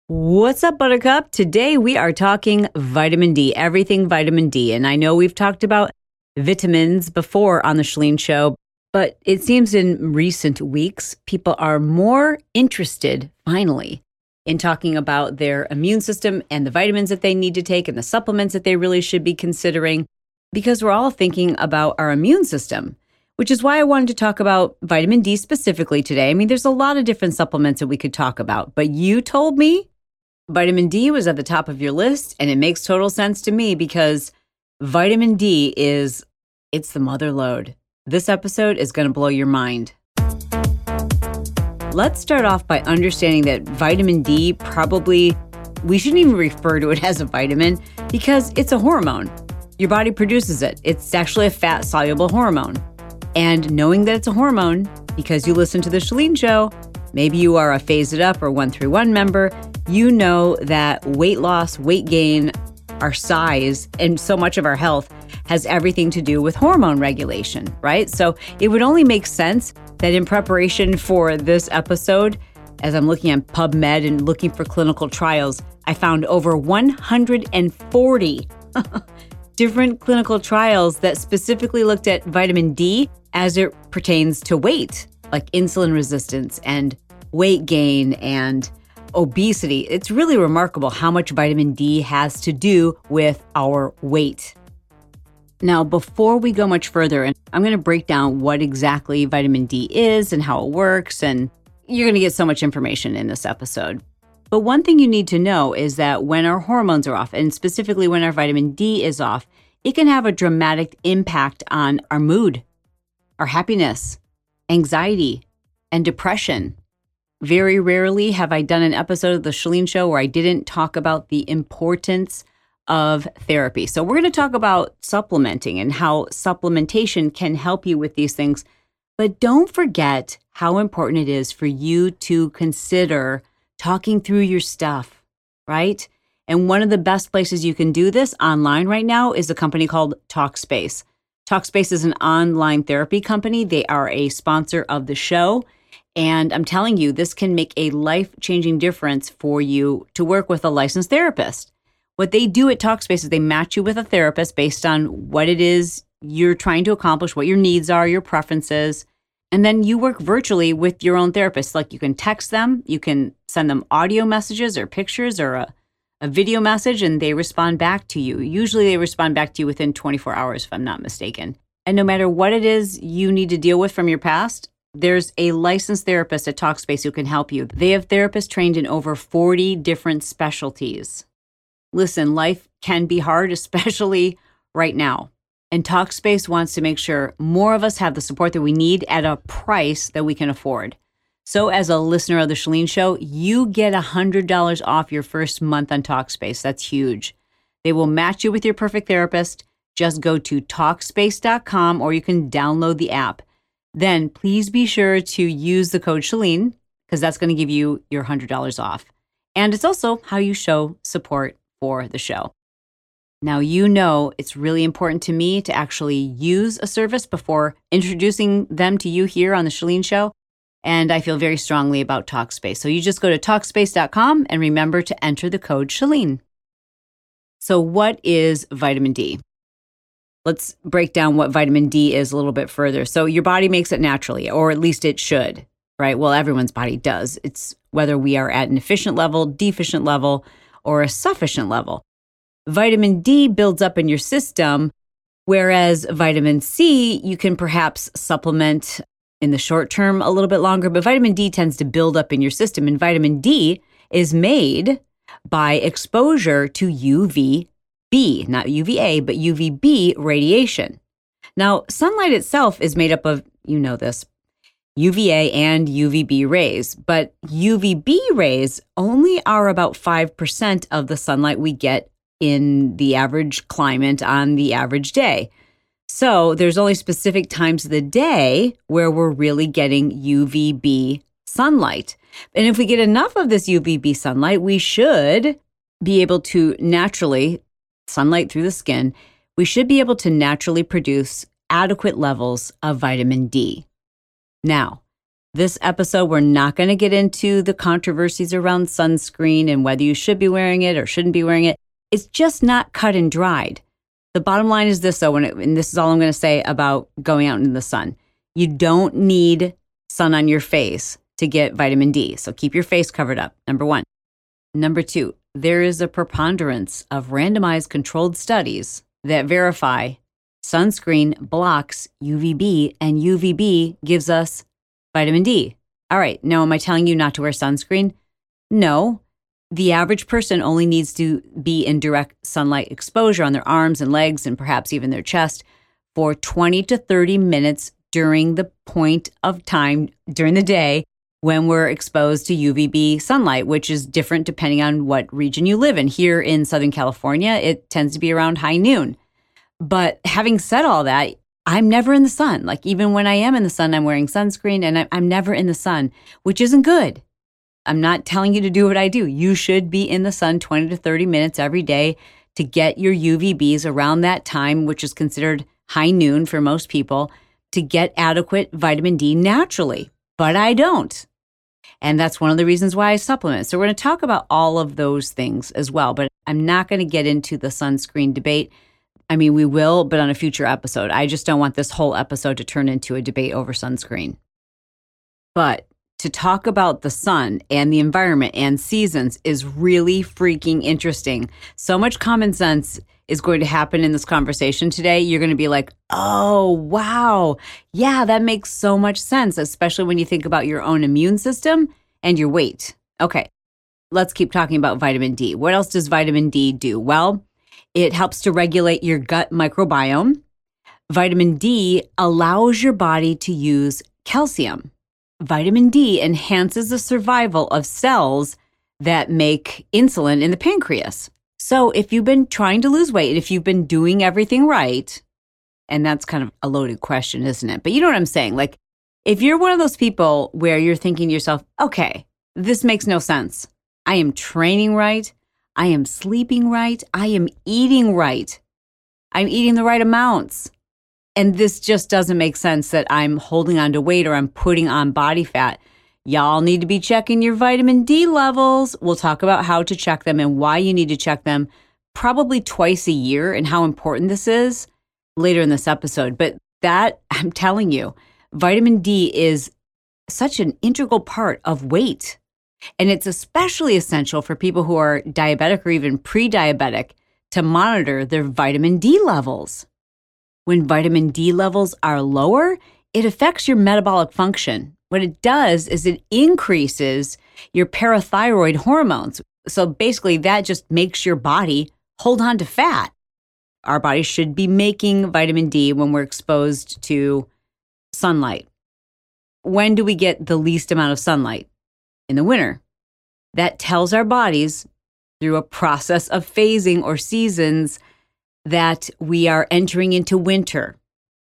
What's up, Buttercup? Today we are talking vitamin D, everything vitamin D. And I know we've talked about vitamins before on the Chalene Show, but it seems in recent weeks, people are more interested, finally, in talking about their immune system and the vitamins that they need to take and the supplements that they really should be considering, because we're all thinking about our immune system, which is why I wanted to talk about vitamin D specifically today. I mean, there's a lot of different supplements that we could talk about, but you told me vitamin D was at the top of your list, and it makes total sense to me because vitamin D it's the mother lode. This episode is going to blow your mind. Let's start off by understanding that vitamin D we shouldn't even refer to it as a vitamin because it's a hormone. Your body produces it. It's actually a fat-soluble hormone. And knowing that it's a hormone, because you listen to the Chalene Show, maybe you are a Phase It Up or 131 member, you know that weight loss, weight gain, our size, and so much of our health has everything to do with hormone regulation, right? So it would only make sense that in preparation for this episode, as I'm looking at PubMed and looking for clinical trials, I found over 140 different clinical trials that specifically looked at vitamin D as it pertains to weight, like insulin resistance and weight gain and obesity. It's really remarkable how much vitamin D has to do with our weight. Now, before we go much further, and I'm going to break down what exactly vitamin D is and how it works, and you're going to get so much information in this episode. But one thing you need to know is that when our hormones are off, and specifically when our vitamin D is off, it can have a dramatic impact on our mood, our happiness, anxiety, and depression. Very rarely have I done an episode of the Chalene Show where I didn't talk about the importance of therapy. So we're going to talk about supplementing and how supplementation can help you with these things. But don't forget how important it is for you to consider talking through your stuff, right? And one of the best places you can do this online right now is a company called Talkspace. Talkspace is an online therapy company. They are a sponsor of the show. And I'm telling you, this can make a life-changing difference for you to work with a licensed therapist. What they do at Talkspace is they match you with a therapist based on what it is you're trying to accomplish, what your needs are, your preferences. And then you work virtually with your own therapist. Like you can text them, you can send them audio messages or pictures or a video message, and they respond back to you. Usually they respond back to you within 24 hours, if I'm not mistaken. And no matter what it is you need to deal with from your past, there's a licensed therapist at Talkspace who can help you. They have therapists trained in over 40 different specialties. Listen, life can be hard, especially right now. And Talkspace wants to make sure more of us have the support that we need at a price that we can afford. So as a listener of the Chalene Show, you get $100 off your first month on Talkspace. That's huge. They will match you with your perfect therapist. Just go to Talkspace.com or you can download the app. Then please be sure to use the code Chalene because that's going to give you your $100 off. And it's also how you show support for the show. Now, you know it's really important to me to actually use a service before introducing them to you here on the Chalene Show. And I feel very strongly about Talkspace. So you just go to Talkspace.com and remember to enter the code Chalene. So what is vitamin D? Let's break down what vitamin D is a little bit further. So your body makes it naturally, or at least it should, right? Well, everyone's body does. It's whether we are at an efficient level, deficient level, or a sufficient level. Vitamin D builds up in your system, whereas vitamin C, you can perhaps supplement in the short term a little bit longer, but vitamin D tends to build up in your system. And vitamin D is made by exposure to UVB, not UVA, but UVB radiation. Now, sunlight itself is made up of, you know this, UVA and UVB rays, but UVB rays only are about 5% of the sunlight we get in the average climate on the average day. So there's only specific times of the day where we're really getting UVB sunlight. And if we get enough of this UVB sunlight, we should be able to naturally, sunlight through the skin, we should be able to naturally produce adequate levels of vitamin D. Now, This episode, we're not going to get into the controversies around sunscreen and whether you should be wearing it or shouldn't be wearing it. It's just not cut and dried. The bottom line is this, though, and this is all I'm going to say about going out in the sun. You don't need sun on your face to get vitamin D, so keep your face covered up, number one. Number two, there is a preponderance of randomized controlled studies that verify sunscreen blocks UVB, and UVB gives us vitamin D. All right, now am I telling you not to wear sunscreen? No. The average person only needs to be in direct sunlight exposure on their arms and legs and perhaps even their chest for 20 to 30 minutes during the point of time during the day when we're exposed to UVB sunlight, which is different depending on what region you live in. Here in Southern California, it tends to be around high noon. But having said all that, I'm never in the sun. Like even when I am in the sun, I'm wearing sunscreen and I'm never in the sun, which isn't good. I'm not telling you to do what I do. You should be in the sun 20 to 30 minutes every day to get your UVBs around that time, which is considered high noon for most people, to get adequate vitamin D naturally. But I don't. And that's one of the reasons why I supplement. So we're going to talk about all of those things as well. But I'm not going to get into the sunscreen debate. I mean, we will, but on a future episode. I just don't want this whole episode to turn into a debate over sunscreen. But to talk about the sun and the environment and seasons is really freaking interesting. So much common sense is going to happen in this conversation today. You're going to be like, oh, wow. Yeah, that makes so much sense, especially when you think about your own immune system and your weight. Okay, let's keep talking about vitamin D. What else does vitamin D do? Well, it helps to regulate your gut microbiome. Vitamin D allows your body to use calcium. Vitamin D enhances the survival of cells that make insulin in the pancreas. So if you've been trying to lose weight, if you've been doing everything right, and that's kind of a loaded question, isn't it? But you know what I'm saying? Like, if you're one of those people where you're thinking to yourself, okay, this makes no sense. I am training right. I am sleeping right. I am eating right. I'm eating the right amounts. And this just doesn't make sense that I'm holding on to weight or I'm putting on body fat. Y'all need to be checking your vitamin D levels. We'll talk about how to check them and why you need to check them probably twice a year and how important this is later in this episode. But that, I'm telling you, vitamin D is such an integral part of weight. And it's especially essential for people who are diabetic or even pre-diabetic to monitor their vitamin D levels. When vitamin D levels are lower, it affects your metabolic function. What it does is it increases your parathyroid hormones. So basically, that just makes your body hold on to fat. Our body should be making vitamin D when we're exposed to sunlight. When do we get the least amount of sunlight? In the winter. That tells our bodies through a process of phasing or seasons that we are entering into winter.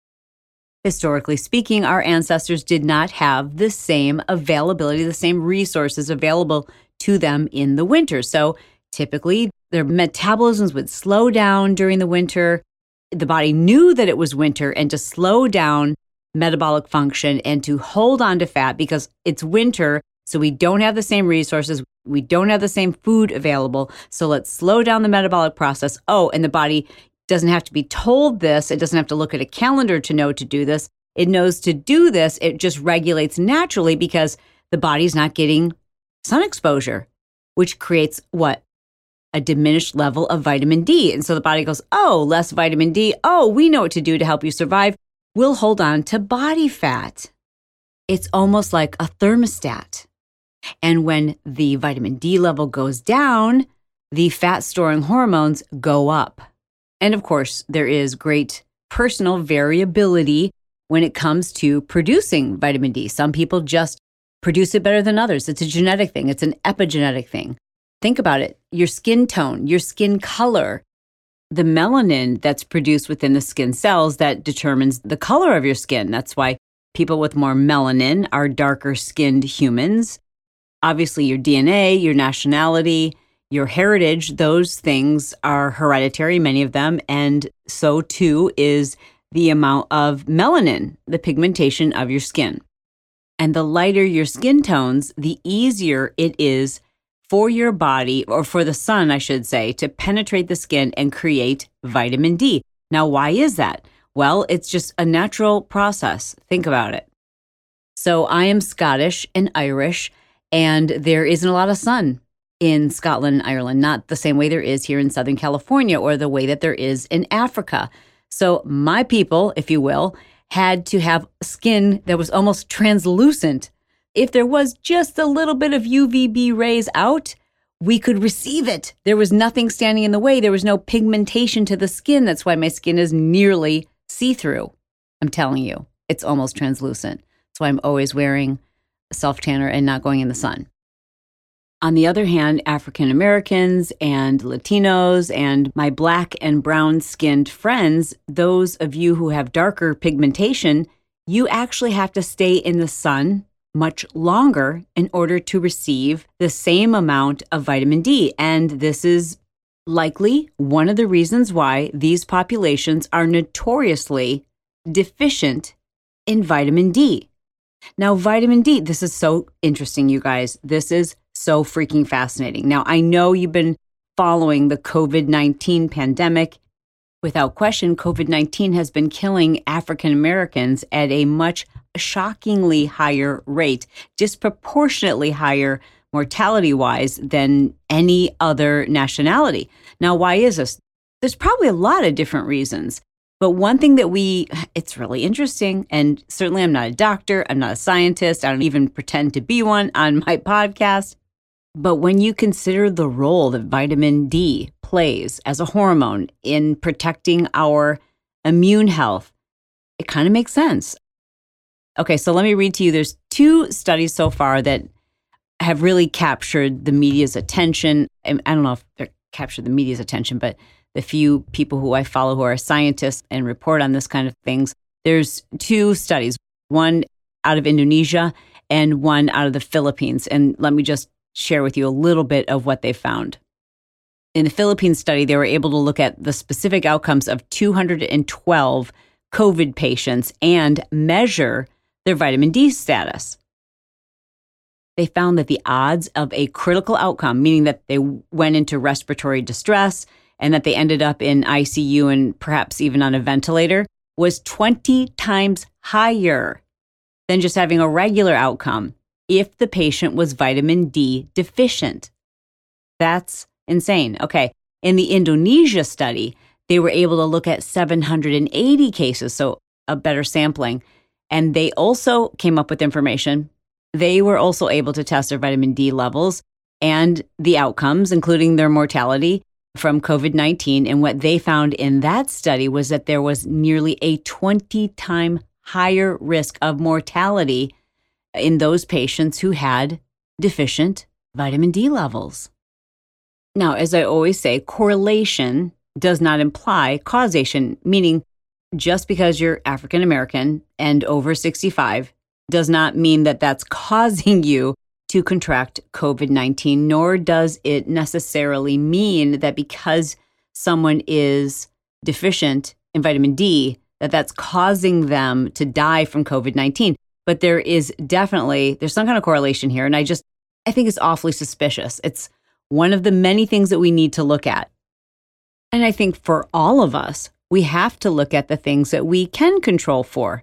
Historically speaking, our ancestors did not have the same availability, the same resources available to them in the winter. So typically, their metabolisms would slow down during the winter. The body knew that it was winter and to slow down metabolic function and to hold on to fat because it's winter, so we don't have the same resources. We don't have the same food available. So let's slow down the metabolic process. Oh, and the body doesn't have to be told this. It doesn't have to look at a calendar to know to do this. It knows to do this. It just regulates naturally because the body's not getting sun exposure, which creates what? A diminished level of vitamin D. And so the body goes, oh, less vitamin D. Oh, we know what to do to help you survive. We'll hold on to body fat. It's almost like a thermostat. And when the vitamin D level goes down, the fat-storing hormones go up. And of course, there is great personal variability when it comes to producing vitamin D. Some people just produce it better than others. It's a genetic thing. It's an epigenetic thing. Think about it. Your skin tone, your skin color, the melanin that's produced within the skin cells that determines the color of your skin. That's why people with more melanin are darker skinned humans. Obviously, your DNA, your nationality, your heritage, those things are hereditary, many of them, and so too is the amount of melanin, the pigmentation of your skin. And the lighter your skin tones, the easier it is for your body, or for the sun, I should say, to penetrate the skin and create vitamin D. Now, why is that? Well, it's just a natural process. Think about it. So I am Scottish and Irish, and there isn't a lot of sun in Scotland and Ireland, not the same way there is here in Southern California or the way that there is in Africa. So my people, if you will, had to have skin that was almost translucent. If there was just a little bit of UVB rays out, we could receive it. There was nothing standing in the way. There was no pigmentation to the skin. That's why my skin is nearly see-through. I'm telling you, it's almost translucent. That's why I'm always wearing a self-tanner and not going in the sun. On the other hand, African Americans and Latinos and my black and brown skinned friends, those of you who have darker pigmentation, you actually have to stay in the sun much longer in order to receive the same amount of vitamin D. And this is likely one of the reasons why these populations are notoriously deficient in vitamin D. Now, vitamin D, this is so interesting, you guys. This is so freaking fascinating. Now, I know you've been following the COVID-19 pandemic. Without question, COVID-19 has been killing African Americans at a much shockingly higher rate, disproportionately higher mortality-wise than any other nationality. Now, why is this? There's probably a lot of different reasons. But one thing that it's really interesting, and certainly I'm not a doctor, I'm not a scientist, I don't even pretend to be one on my podcast. But when you consider the role that vitamin D plays as a hormone in protecting our immune health, it kind of makes sense. Okay, so let me read to you. There's 2 studies so far that have really captured the media's attention. I don't know if they're captured the media's attention, but the few people who I follow who are scientists and report on this kind of things, there's 2 studies, one out of Indonesia and one out of the Philippines. And let me just share with you a little bit of what they found. In the Philippines study, they were able to look at the specific outcomes of 212 COVID patients and measure their vitamin D status. They found that the odds of a critical outcome, meaning that they went into respiratory distress and that they ended up in ICU and perhaps even on a ventilator, was 20 times higher than just having a regular outcome if the patient was vitamin D deficient. That's insane. Okay. In the Indonesia study, they were able to look at 780 cases, so a better sampling. And they also came up with information. They were also able to test their vitamin D levels and the outcomes, including their mortality from COVID-19. And what they found in that study was that there was nearly a 20-time higher risk of mortality in those patients who had deficient vitamin D levels. Now, as I always say, correlation does not imply causation, meaning just because you're African American and over 65 does not mean that that's causing you to contract COVID-19, nor does it necessarily mean that because someone is deficient in vitamin D, that that's causing them to die from COVID-19. But there's some kind of correlation here. And I think it's awfully suspicious. It's one of the many things that we need to look at. And I think for all of us, we have to look at the things that we can control for.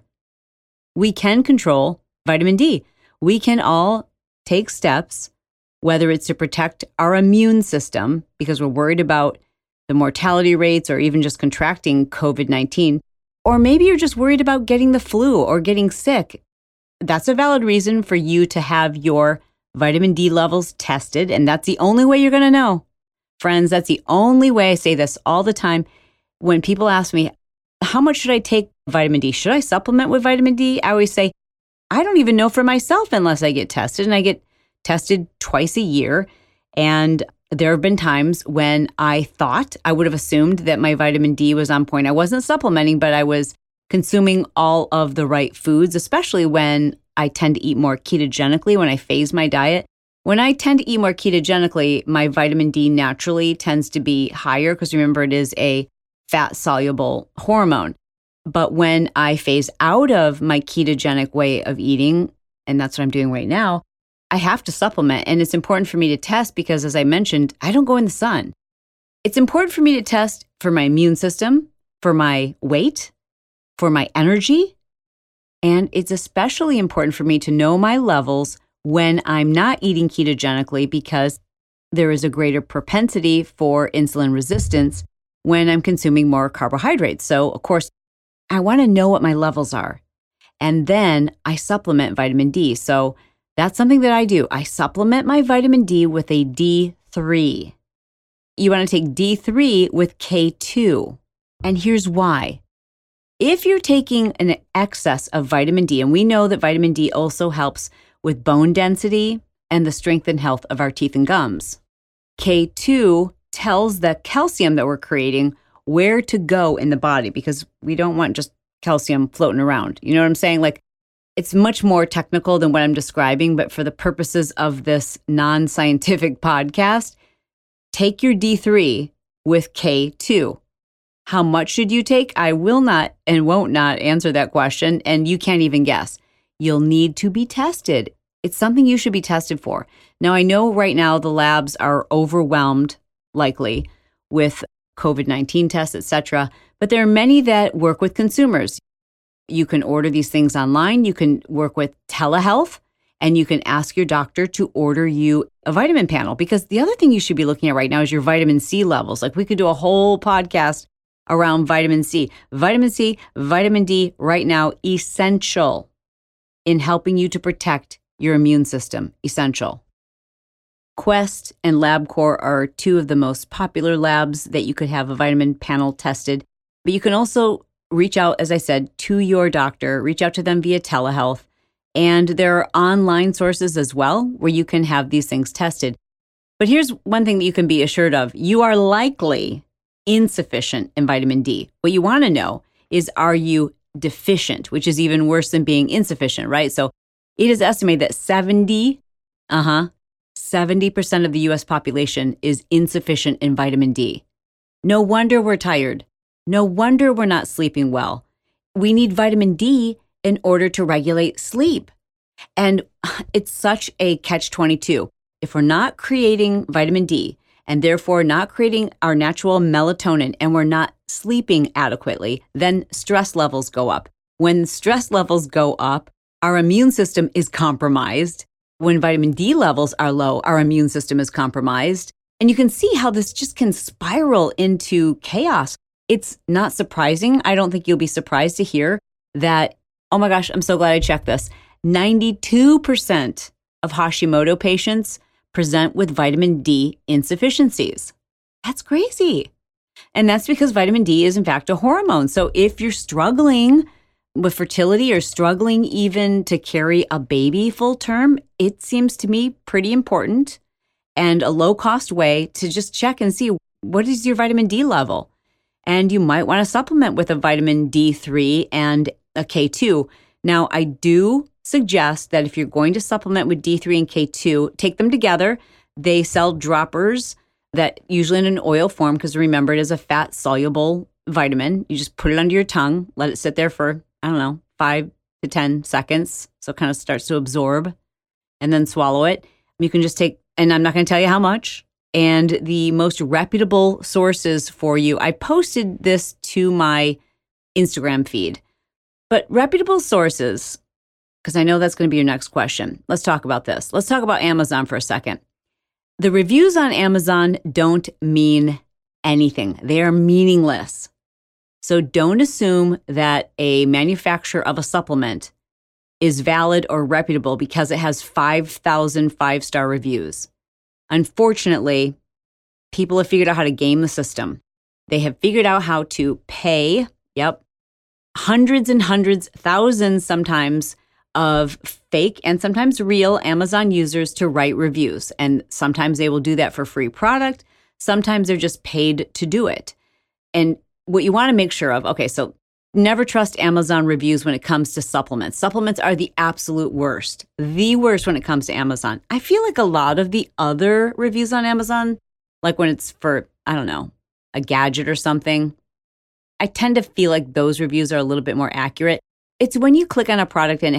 We can control vitamin D. We can all take steps, whether it's to protect our immune system because we're worried about the mortality rates or even just contracting COVID-19, or maybe you're just worried about getting the flu or getting sick. That's a valid reason for you to have your vitamin D levels tested, and that's the only way you're going to know. Friends, that's the only way. I say this all the time. When people ask me, how much should I take vitamin D? Should I supplement with vitamin D? I always say, I don't even know for myself unless I get tested, and I get tested twice a year. And there have been times when I would have assumed that my vitamin D was on point. I wasn't supplementing, but I was consuming all of the right foods, especially when I tend to eat more ketogenically when I phase my diet. When I tend to eat more ketogenically, my vitamin D naturally tends to be higher because remember, it is a fat-soluble hormone. But when I phase out of my ketogenic way of eating, and that's what I'm doing right now, I have to supplement. And it's important for me to test because, as I mentioned, I don't go in the sun. It's important for me to test for my immune system, for my weight, for my energy. And it's especially important for me to know my levels when I'm not eating ketogenically because there is a greater propensity for insulin resistance when I'm consuming more carbohydrates. So, of course, I want to know what my levels are. And then I supplement vitamin D. So that's something that I do. I supplement my vitamin D with a D3. You want to take D3 with K2. And here's why. If you're taking an excess of vitamin D, and we know that vitamin D also helps with bone density and the strength and health of our teeth and gums. K2 tells the calcium that we're creating where to go in the body because we don't want just calcium floating around. You know what I'm saying? Like, it's much more technical than what I'm describing, but for the purposes of this non-scientific podcast, take your D3 with K2. How much should you take? I will not and won't not answer that question, and you can't even guess. You'll need to be tested. It's something you should be tested for. Now, I know right now the labs are overwhelmed, likely, with COVID-19 tests, etc., but there are many that work with consumers. You can order these things online. You can work with telehealth, and you can ask your doctor to order you a vitamin panel. Because the other thing you should be looking at right now is your vitamin C levels. Like, we could do a whole podcast around vitamin C. Vitamin C, vitamin D, right now, essential in helping you to protect your immune system. Essential. Quest and LabCorp are two of the most popular labs that you could have a vitamin panel tested. But you can also reach out, as I said, to your doctor, reach out to them via telehealth. And there are online sources as well where you can have these things tested. But here's one thing that you can be assured of. You are likely insufficient in vitamin D. What you want to know is, are you deficient, which is even worse than being insufficient, right? So it is estimated that 70% of the US population is insufficient in vitamin D. No wonder we're tired. No wonder we're not sleeping well. We need vitamin D in order to regulate sleep. And it's such a catch-22. If we're not creating vitamin D and therefore not creating our natural melatonin and we're not sleeping adequately, then stress levels go up. When stress levels go up, our immune system is compromised. When vitamin D levels are low, our immune system is compromised. And you can see how this just can spiral into chaos. It's not surprising. I don't think you'll be surprised to hear that, oh my gosh, I'm so glad I checked this. 92% of Hashimoto patients present with vitamin D insufficiencies. That's crazy. And that's because vitamin D is in fact a hormone. So if you're struggling with fertility or struggling even to carry a baby full term, it seems to me pretty important and a low-cost way to just check and see what is your vitamin D level. And you might want to supplement with a vitamin D3 and a K2. Now, I do suggest that if you're going to supplement with D3 and K2, take them together. They sell droppers that usually in an oil form, because remember, it is a fat-soluble vitamin. You just put it under your tongue, let it sit there for, 5 to 10 seconds. So it kind of starts to absorb and then swallow it. You can just take, and I'm not going to tell you how much, and the most reputable sources for you. I posted this to my Instagram feed, but reputable sources, because I know that's going to be your next question. Let's talk about this. Let's talk about Amazon for a second. The reviews on Amazon don't mean anything. They are meaningless. So don't assume that a manufacturer of a supplement is valid or reputable because it has 5,000 five-star reviews. Unfortunately, people have figured out how to game the system. They have figured out how to pay, hundreds and hundreds, thousands sometimes, of fake and sometimes real Amazon users to write reviews. And sometimes they will do that for free product. Sometimes they're just paid to do it. And what you want to make sure of, so never trust Amazon reviews when it comes to supplements. Supplements are the absolute worst. The worst when it comes to Amazon. I feel like a lot of the other reviews on Amazon, like when it's for, a gadget or something, I tend to feel like those reviews are a little bit more accurate. It's when you click on a product and it has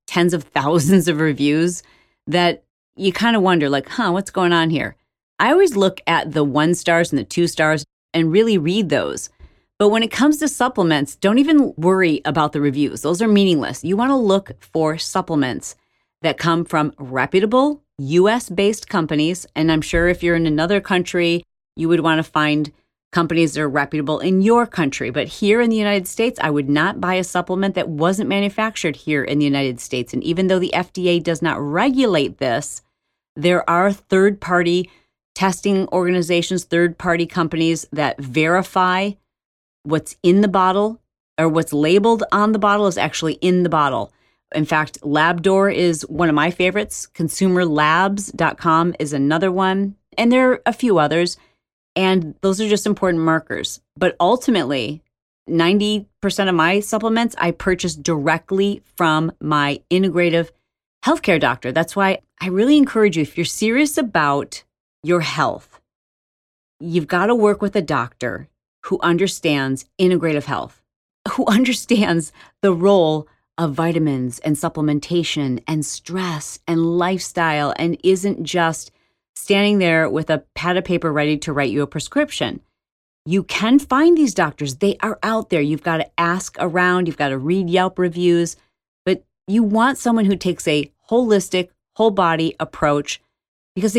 tens of thousands of reviews that you kind of wonder, like, what's going on here? I always look at the 1 stars and the 2 stars and really read those. But when it comes to supplements, don't even worry about the reviews. Those are meaningless. You want to look for supplements that come from reputable US-based companies. And I'm sure if you're in another country, you would want to find companies that are reputable in your country. But here in the United States, I would not buy a supplement that wasn't manufactured here in the United States. And even though the FDA does not regulate this, there are third-party testing organizations, third-party companies that verify what's in the bottle or what's labeled on the bottle is actually in the bottle. In fact, Labdoor is one of my favorites. ConsumerLabs.com is another one. And there are a few others. And those are just important markers. But ultimately, 90% of my supplements I purchase directly from my integrative healthcare doctor. That's why I really encourage you, if you're serious about your health, you've got to work with a doctor who understands integrative health, who understands the role of vitamins and supplementation and stress and lifestyle, and isn't just standing there with a pad of paper ready to write you a prescription. You can find these doctors. They are out there. You've got to ask around. You've got to read Yelp reviews. But you want someone who takes a holistic, whole body approach, because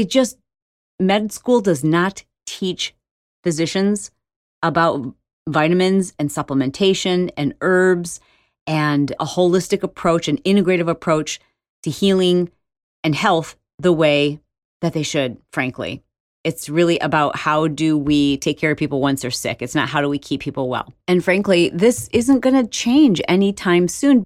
med school does not teach physicians about vitamins and supplementation and herbs and a holistic approach, an integrative approach to healing and health the way that they should, frankly. It's really about how do we take care of people once they're sick. It's not how do we keep people well. And frankly, this isn't going to change anytime soon.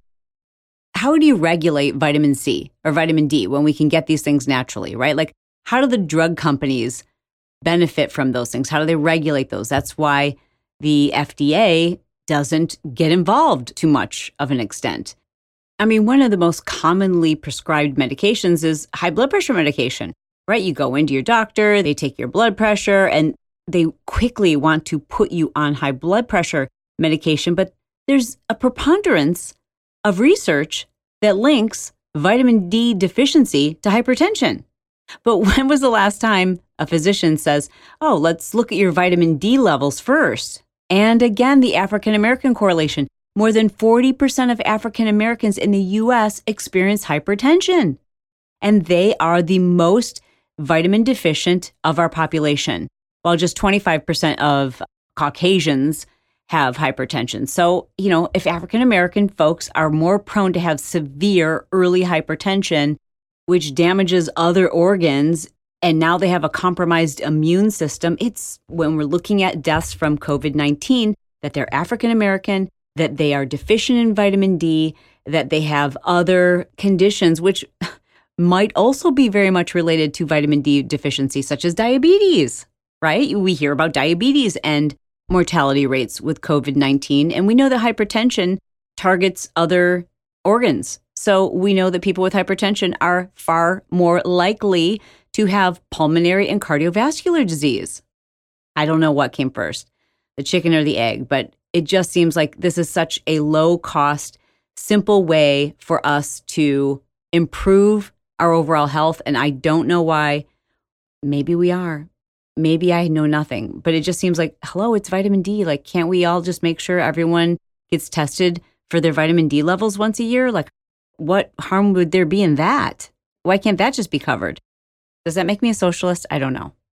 How do you regulate vitamin C or vitamin D when we can get these things naturally, right? Like, how do the drug companies benefit from those things? How do they regulate those? That's why the FDA doesn't get involved too much of an extent. I mean, one of the most commonly prescribed medications is high blood pressure medication, right? You go into your doctor, they take your blood pressure, and they quickly want to put you on high blood pressure medication. But there's a preponderance of research that links vitamin D deficiency to hypertension. But when was the last time a physician says, oh, let's look at your vitamin D levels first? And again, the African American correlation. More than 40% of African Americans in the U.S. experience hypertension. And they are the most vitamin deficient of our population, while just 25% of Caucasians have hypertension. So, if African American folks are more prone to have severe early hypertension, which damages other organs, and now they have a compromised immune system, it's when we're looking at deaths from COVID-19 that they're African American, that they are deficient in vitamin D, that they have other conditions, which might also be very much related to vitamin D deficiency, such as diabetes, right? We hear about diabetes and mortality rates with COVID-19, and we know that hypertension targets other organs. So we know that people with hypertension are far more likely to have pulmonary and cardiovascular disease. I don't know what came first, the chicken or the egg, but it just seems like this is such a low-cost, simple way for us to improve our overall health. And I don't know why. Maybe we are. Maybe I know nothing. But it just seems like, hello, it's vitamin D. Like, can't we all just make sure everyone gets tested for their vitamin D levels once a year? Like, what harm would there be in that? Why can't that just be covered? Does that make me a socialist? I don't know.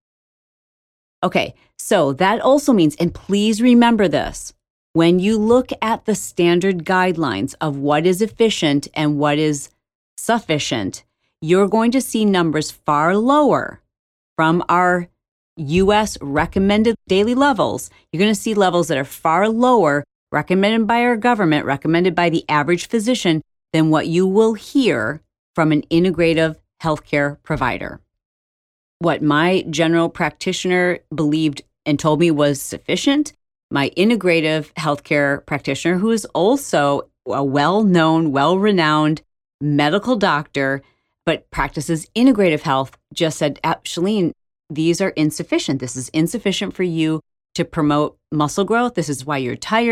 Okay, so that also means, and please remember this, when you look at the standard guidelines of what is efficient and what is sufficient, you're going to see numbers far lower from our U.S. recommended daily levels. You're going to see levels that are far lower, recommended by our government, recommended by the average physician, than what you will hear from an integrative healthcare provider. What my general practitioner believed and told me was sufficient, my integrative healthcare practitioner, who is also a well-known, well-renowned medical doctor, but practices integrative health, just said, Chalene, these are insufficient. This is insufficient for you to promote muscle growth. This is why you're tired.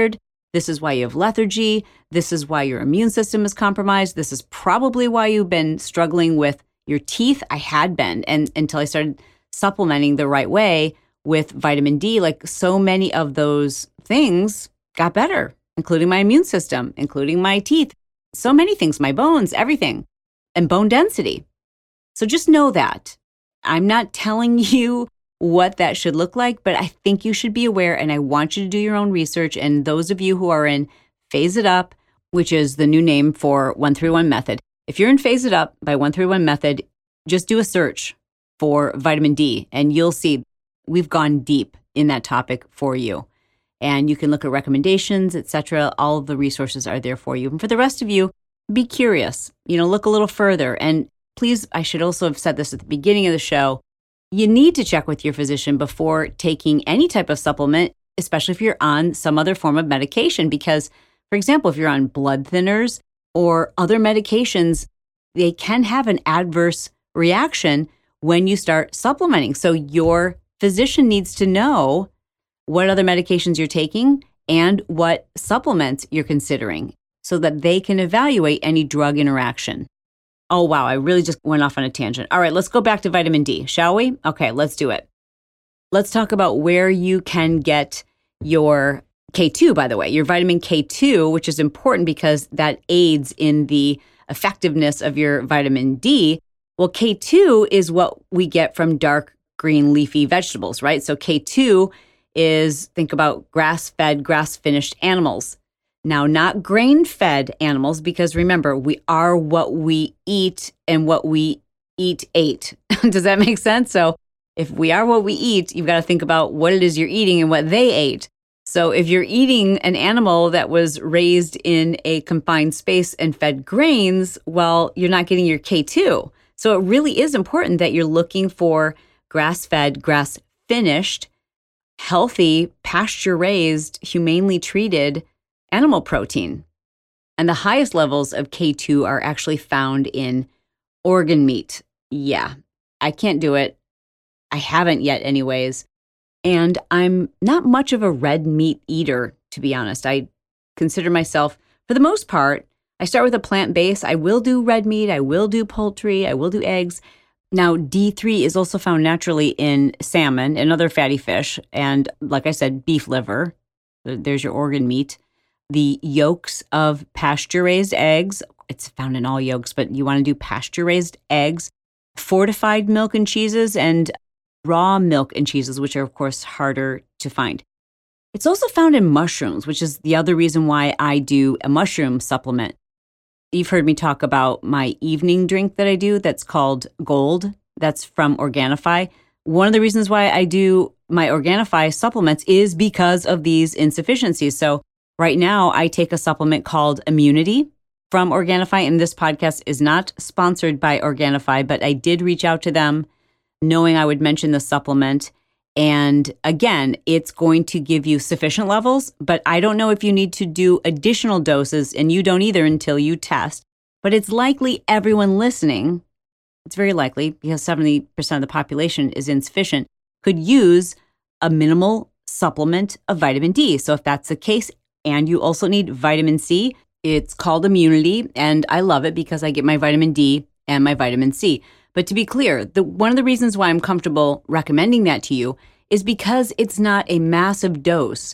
This is why you have lethargy. This is why your immune system is compromised. This is probably why you've been struggling with your teeth. I had been, and until I started supplementing the right way with vitamin D, like so many of those things got better, including my immune system, including my teeth, so many things, my bones, everything, and bone density. So just know that. I'm not telling you what that should look like, but I think you should be aware, and I want you to do your own research. And those of you who are in Phase It Up, which is the new name for 131 Method, if you're in Phase It Up by 131 Method, just do a search for vitamin D, and you'll see we've gone deep in that topic for you. And you can look at recommendations, etc. All of the resources are there for you. And for the rest of you, be curious, look a little further. And please, I should also have said this at the beginning of the show, you need to check with your physician before taking any type of supplement, especially if you're on some other form of medication. Because, for example, if you're on blood thinners or other medications, they can have an adverse reaction when you start supplementing. So your physician needs to know what other medications you're taking and what supplements you're considering so that they can evaluate any drug interaction. Oh, wow, I really just went off on a tangent. All right, let's go back to vitamin D, shall we? Okay, let's do it. Let's talk about where you can get your K2, by the way, your vitamin K2, which is important because that aids in the effectiveness of your vitamin D. Well, K2 is what we get from dark green leafy vegetables, right? So K2 is, think about grass-fed, grass-finished animals. Now, not grain-fed animals, because remember, we are what we eat and what we eat ate. Does that make sense? So if we are what we eat, you've got to think about what it is you're eating and what they ate. So if you're eating an animal that was raised in a confined space and fed grains, well, you're not getting your K2. So it really is important that you're looking for grass-fed, grass-finished, healthy, pasture-raised, humanely treated animal protein. And the highest levels of K2 are actually found in organ meat. Yeah, I can't do it. I haven't yet anyways. And I'm not much of a red meat eater, to be honest. I consider myself, for the most part, I start with a plant base. I will do red meat. I will do poultry. I will do eggs. Now, D3 is also found naturally in salmon and other fatty fish. And like I said, beef liver. There's your organ meat. The yolks of pasture-raised eggs. It's found in all yolks, but you want to do pasture-raised eggs, fortified milk and cheeses, and raw milk and cheeses, which are, of course, harder to find. It's also found in mushrooms, which is the other reason why I do a mushroom supplement. You've heard me talk about my evening drink that I do that's called Gold. That's from Organifi. One of the reasons why I do my Organifi supplements is because of these insufficiencies. So right now, I take a supplement called Immunity from Organifi, and this podcast is not sponsored by Organifi, but I did reach out to them knowing I would mention the supplement. And again, it's going to give you sufficient levels, but I don't know if you need to do additional doses, and you don't either until you test. But it's likely everyone listening, it's very likely because 70% of the population is insufficient, could use a minimal supplement of vitamin D. So if that's the case, and you also need vitamin C, it's called Immunity, and I love it because I get my vitamin D and my vitamin C. But to be clear, one of the reasons why I'm comfortable recommending that to you is because it's not a massive dose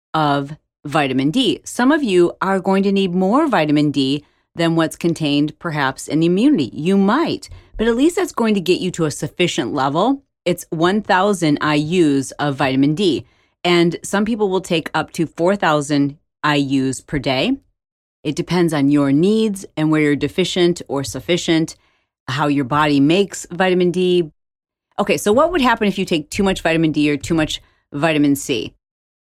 of vitamin D. Some of you are going to need more vitamin D than what's contained perhaps in Immunity. You might, but at least that's going to get you to a sufficient level. It's 1,000 IUs of vitamin D. And some people will take up to 4,000 IUs per day. It depends on your needs and where you're deficient or sufficient, how your body makes vitamin D. Okay, so what would happen if you take too much vitamin D or too much vitamin C?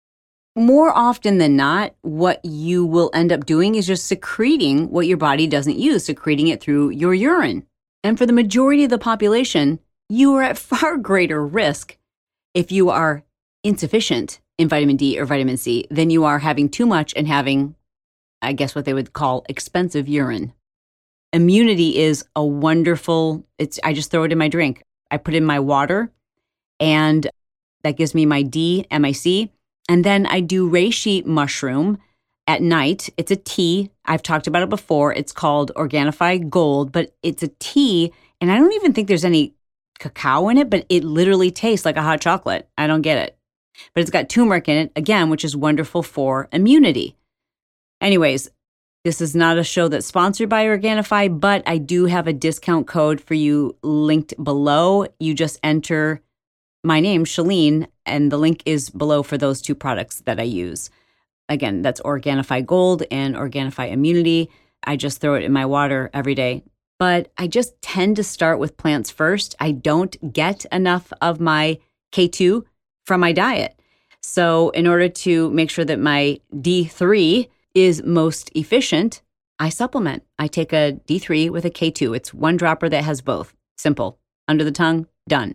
More often than not, what you will end up doing is just secreting what your body doesn't use, secreting it through your urine. And for the majority of the population, you are at far greater risk if you are insufficient in vitamin D or vitamin C than you are having too much and having, I guess, what they would call expensive urine. Immunity is a wonderful, I just throw it in my drink. I put in my water, and that gives me my D and my C. And then I do reishi mushroom, at night. It's a tea. I've talked about it before. It's called Organifi Gold, but it's a tea. And I don't even think there's any cacao in it, but it literally tastes like a hot chocolate. I don't get it. But it's got turmeric in it, again, which is wonderful for immunity. Anyways, this is not a show that's sponsored by Organifi, but I do have a discount code for you linked below. You just enter my name, Chalene, and the link is below for those two products that I use. Again, that's Organifi Gold and Organifi Immunity. I just throw it in my water every day. But I just tend to start with plants first. I don't get enough of my K2 from my diet. So in order to make sure that my D3 is most efficient, I supplement. I take a D3 with a K2. It's one dropper that has both. Simple. Under the tongue, done.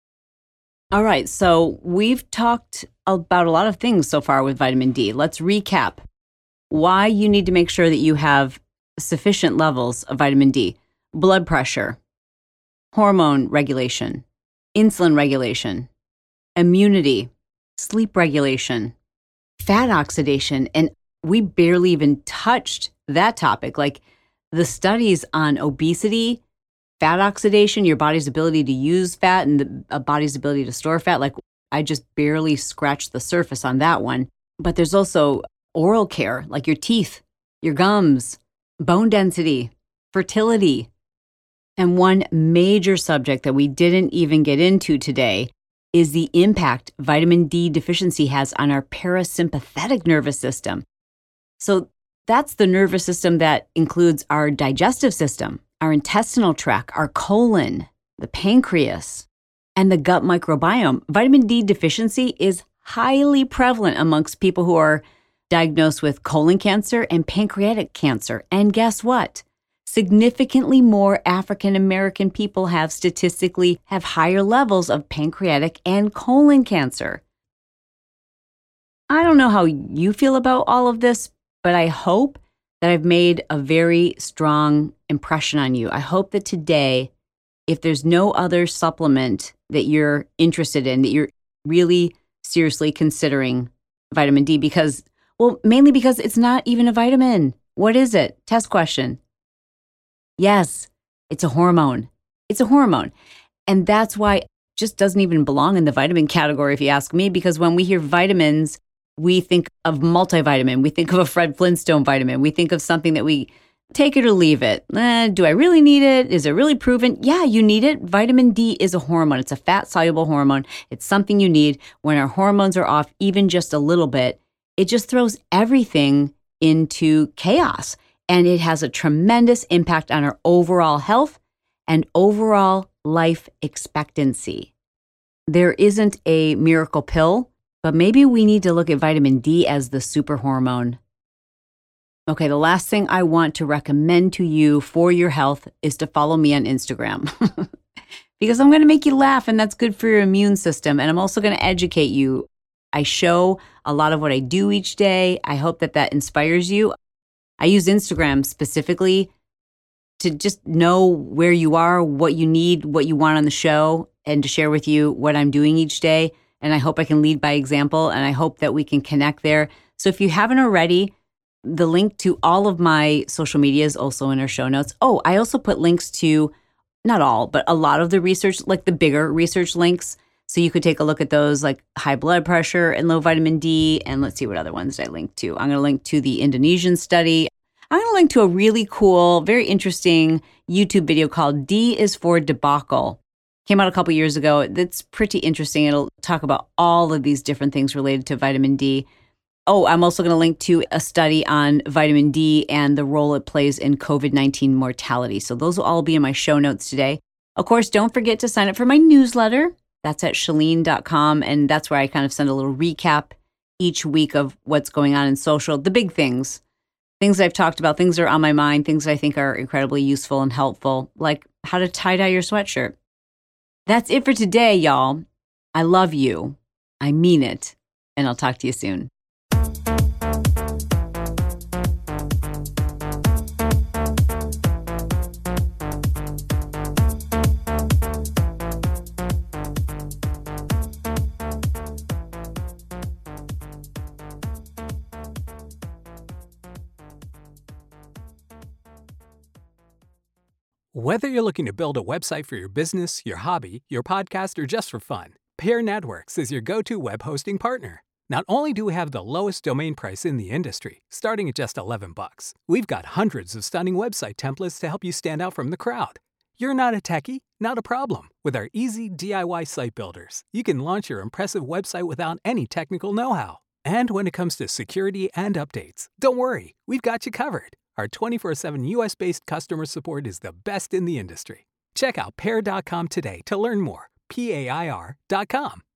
All right, so we've talked about a lot of things so far with vitamin D. Let's recap why you need to make sure that you have sufficient levels of vitamin D. Blood pressure, hormone regulation, insulin regulation, immunity, sleep regulation, fat oxidation, and we barely even touched that topic. Like the studies on obesity, fat oxidation, your body's ability to use fat and the body's ability to store fat. Like I just barely scratched the surface on that one. But there's also oral care, like your teeth, your gums, bone density, fertility. And one major subject that we didn't even get into today is the impact vitamin D deficiency has on our parasympathetic nervous system. So that's the nervous system that includes our digestive system, our intestinal tract, our colon, the pancreas, and the gut microbiome. Vitamin D deficiency is highly prevalent amongst people who are diagnosed with colon cancer and pancreatic cancer. And guess what? Significantly more African American people have higher levels of pancreatic and colon cancer. I don't know how you feel about all of this, but I hope that I've made a very strong impression on you. I hope that today, if there's no other supplement that you're interested in, that you're really seriously considering vitamin D mainly because it's not even a vitamin. What is it? Test question. Yes, it's a hormone. It's a hormone. And that's why it just doesn't even belong in the vitamin category, if you ask me, because when we hear vitamins, we think of multivitamin. We think of a Fred Flintstone vitamin. We think of something that we take it or leave it. Do I really need it? Is it really proven? Yeah, you need it. Vitamin D is a hormone. It's a fat-soluble hormone. It's something you need. When our hormones are off even just a little bit, it just throws everything into chaos. And it has a tremendous impact on our overall health and overall life expectancy. There isn't a miracle pill, but maybe we need to look at vitamin D as the super hormone. Okay, the last thing I want to recommend to you for your health is to follow me on Instagram. Because I'm going to make you laugh, and that's good for your immune system. And I'm also going to educate you. I show a lot of what I do each day. I hope that inspires you. I use Instagram specifically to just know where you are, what you need, what you want on the show, and to share with you what I'm doing each day. And I hope I can lead by example, and I hope that we can connect there. So if you haven't already, the link to all of my social media is also in our show notes. Oh, I also put links to, not all, but a lot of the research, like the bigger research links. So you could take a look at those, like high blood pressure and low vitamin D. And let's see what other ones I linked to. I'm going to link to the Indonesian study. I'm going to link to a really cool, very interesting YouTube video called D is for Debacle. Came out a couple years ago. That's pretty interesting. It'll talk about all of these different things related to vitamin D. Oh, I'm also going to link to a study on vitamin D and the role it plays in COVID-19 mortality. So those will all be in my show notes today. Of course, don't forget to sign up for my newsletter. That's at chalene.com. And that's where I kind of send a little recap each week of what's going on in social, the big things I've talked about, things that are on my mind, things that I think are incredibly useful and helpful, like how to tie-dye your sweatshirt. That's it for today, y'all. I love you. I mean it. And I'll talk to you soon. Whether you're looking to build a website for your business, your hobby, your podcast, or just for fun, Pair Networks is your go-to web hosting partner. Not only do we have the lowest domain price in the industry, starting at just $11, we've got hundreds of stunning website templates to help you stand out from the crowd. You're not a techie? Not a problem. With our easy DIY site builders, you can launch your impressive website without any technical know-how. And when it comes to security and updates, don't worry, we've got you covered. Our 24/7 US-based customer support is the best in the industry. Check out Pair.com today to learn more. PAIR.com.